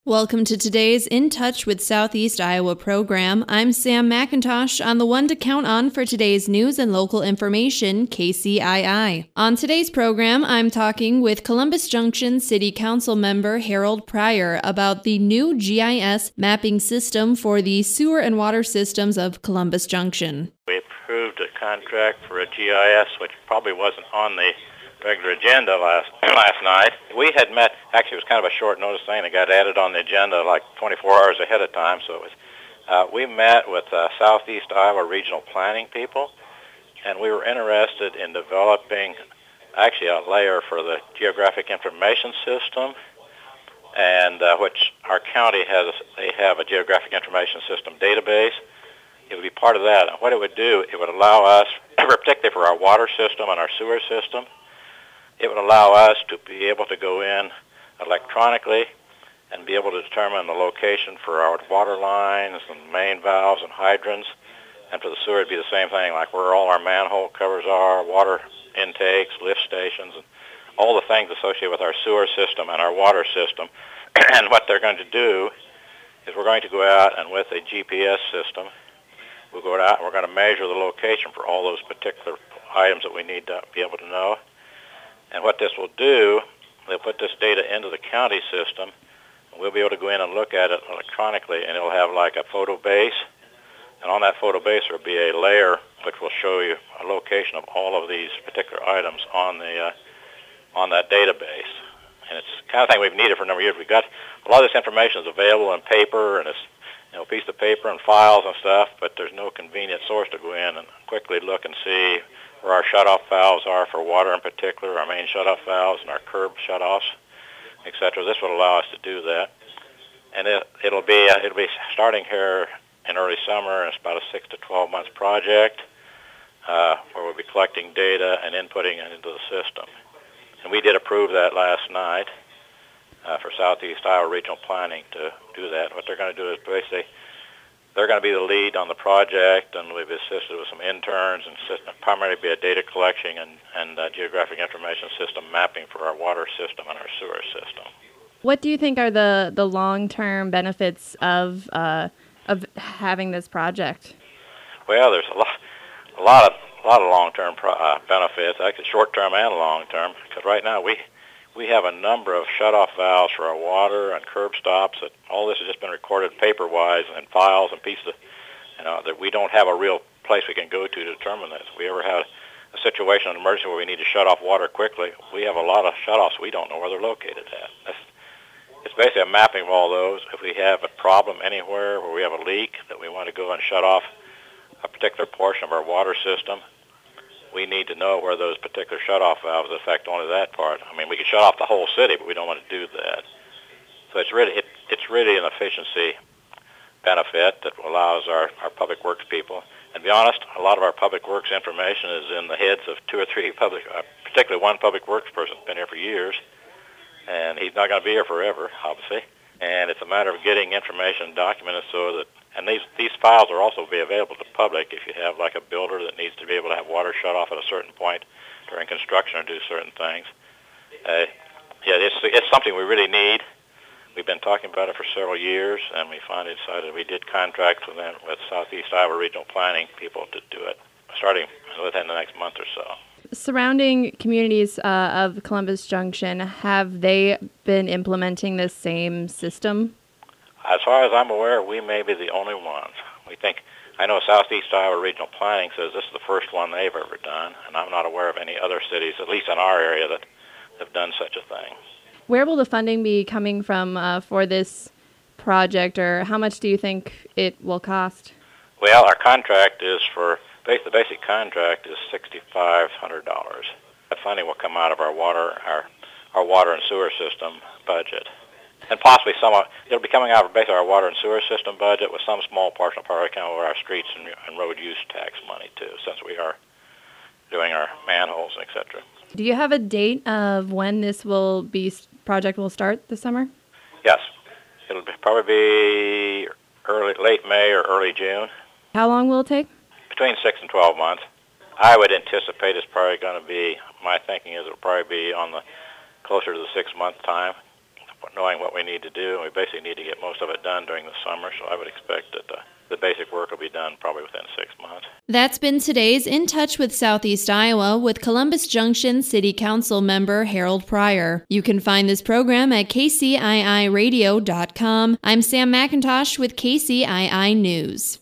Welcome to today's In Touch with Southeast Iowa program. I'm Sam McIntosh on the one to count on for today's news and local information, KCII. On today's program, I'm talking with Columbus Junction City Council member Harold Pryor about the new GIS mapping system for the sewer and water systems of Columbus Junction. We approved a contract for a GIS, which probably wasn't on the regular agenda last night. We had met, actually it was kind of a short notice thing that got added on the agenda like 24 hours ahead of time, so it was, we met with Southeast Iowa Regional Planning people, and we were interested in developing actually a layer for the Geographic Information System, and which our county has. They have a Geographic Information System database. It would be part of that. And what it would do, it would allow us, particularly for our water system and our sewer system, it would allow us to be able to go in electronically and be able to determine the location for our water lines and main valves and hydrants. And for the sewer, it'd be the same thing, like where all our manhole covers are, water intakes, lift stations, and all the things associated with our sewer system and our water system. And what they're going to do is we're going to go out and with a GPS system, we'll go out and we're going to measure the location for all those particular items that we need to be able to know. And what this will do, they'll put this data into the county system, and we'll be able to go in and look at it electronically, and it'll have like a photo base. And on that photo base there will be a layer which will show you a location of all of these particular items on that database. And it's the kind of thing we've needed for a number of years. We've got a lot of this information is available in paper, and it's a piece of paper and files and stuff, but there's no convenient source to go in and quickly look and see where our shutoff valves are for water in particular, our main shutoff valves and our curb shutoffs, etc. This will allow us to do that, and it'll be starting here in early summer. It's about a 6 to 12 month project where we'll be collecting data and inputting it into the system. And we did approve that last night for Southeast Iowa Regional Planning to do that. What they're going to do is basically they're going to be the lead on the project, and we've assisted with some interns and primarily be a data collection and geographic information system mapping for our water system and our sewer system. What do you think are the long-term benefits of having this project? Well, there's a lot of long-term benefits, actually short-term and long-term, because right now we have a number of shut-off valves for our water and curb stops. That all this has just been recorded paper-wise and in files and pieces, that we don't have a real place we can go to determine this. If we ever have a situation, an emergency where we need to shut off water quickly, we have a lot of shut-offs we don't know where they're located at. It's basically a mapping of all those. If we have a problem anywhere where we have a leak that we want to go and shut off a particular portion of our water system, we need to know where those particular shut-off valves affect only that part. I mean, we can shut off the whole city, but we don't want to do that. So it's really an efficiency benefit that allows our public works people. And to be honest, a lot of our public works information is in the heads of two or three particularly one public works person who's been here for years, and he's not going to be here forever, obviously. And it's a matter of getting information documented so that, and these files will also be available to the public if you have like a builder that needs to be able to have water shut off at a certain point during construction or do certain things. It's something we really need. We've been talking about it for several years, and we finally decided we did contract with Southeast Iowa Regional Planning people to do it, starting within the next month or so. Surrounding communities of Columbus Junction, have they been implementing this same system? As far as I'm aware, we may be the only ones. I know Southeast Iowa Regional Planning says this is the first one they've ever done, and I'm not aware of any other cities, at least in our area, that have done such a thing. Where will the funding be coming from for this project, or how much do you think it will cost? Well, our contract is the basic contract is $6,500. That funding will come out of our water and sewer system budget. And possibly it'll be coming out of basically our water and sewer system budget with some small portion of our account of our streets and road use tax money too, since we are doing our manholes, etc. Do you have a date of when this project will start this summer? Yes, it'll probably be late May or early June. How long will it take? Between 6 and 12 months. I would anticipate it's probably going to be. My thinking is it'll probably be on the closer to the 6 month time. knowing what we need to do, and we basically need to get most of it done during the summer, so I would expect that the basic work will be done probably within 6 months. That's been today's In Touch with Southeast Iowa with Columbus Junction City Council member Harold Pryor. You can find this program at kciiradio.com. I'm Sam McIntosh with KCII News.